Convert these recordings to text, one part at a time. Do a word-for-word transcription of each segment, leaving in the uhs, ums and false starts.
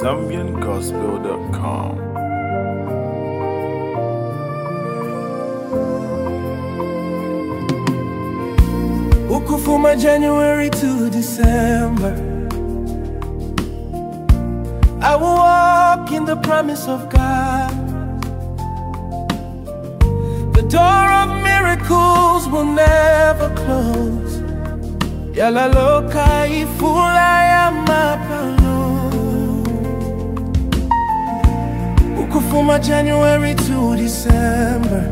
Zambian Gospel dot com. Ukufuma January to December, I will walk in the promise of God. The door of miracles will never close. Yala loka ifula ya mapalo. Ukufuma January to December,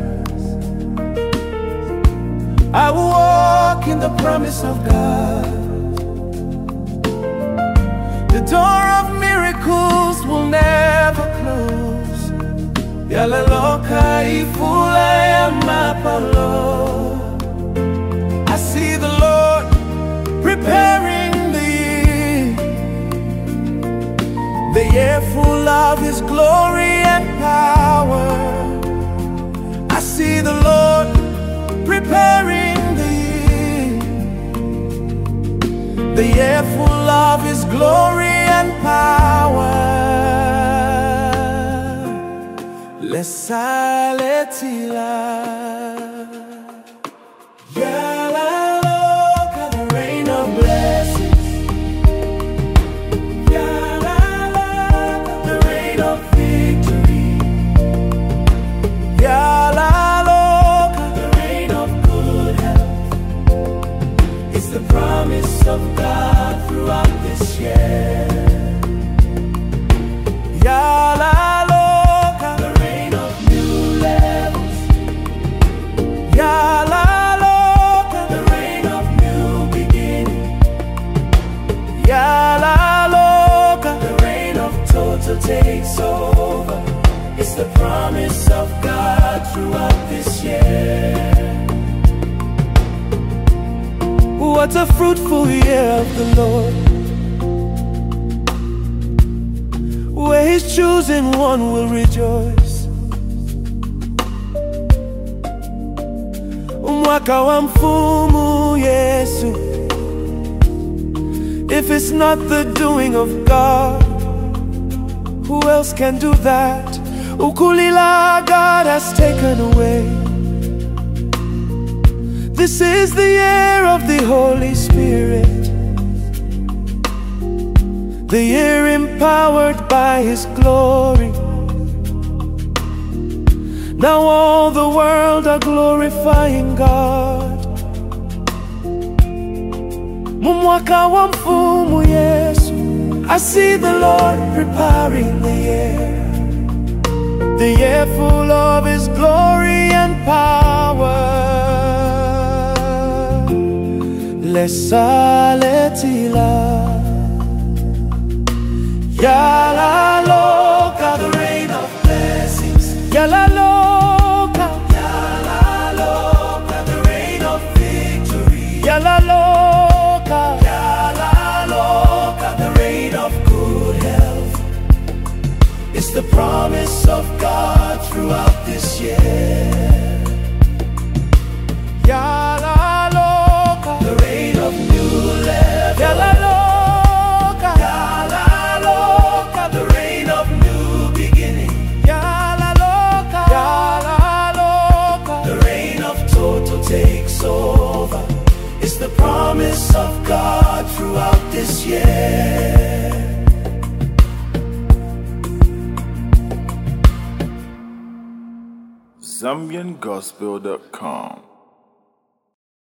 I will walk in the promise of God. The door of miracles will never close. Yala loka ifula ya mapalo. I see the Lord preparing the year, the year full of His glory and power. I see the Lord preparing the year, the year full of His glory and power. Lesaletila, yala loka, the rain of blessings. Yala loka, the rain of victory. Yala the promise of God throughout this year. Yala loka, the rain of new levels. Yala loka, the rain of new beginning. Yala loka, the rain of total takes over. It's the promise of God throughout this year. What a fruitful year of the Lord, where His chosen one will rejoice. Mwaka wa mfumu Yesu. If it's not the doing of God, who else can do that? Ukulila God has taken away. This is the year of the Holy Spirit, the year empowered by His glory. Now all the world are glorifying God. Mumwaka wa mfumu Yesu. I see the Lord preparing the year, the year full of His glory and power. Lesaletila, yala loka, the rain of blessings. Yala loka, yala loka, the rain of victory. Yala loka, yala loka, the rain of good health. It's the promise of God throughout this year. Yala the rain of new levels. Yala loka, yala loka, the rain of new beginning. Yala loka, yala loka, the rain of total takes over. It's the promise of God throughout this year. Zambian Gospel dot com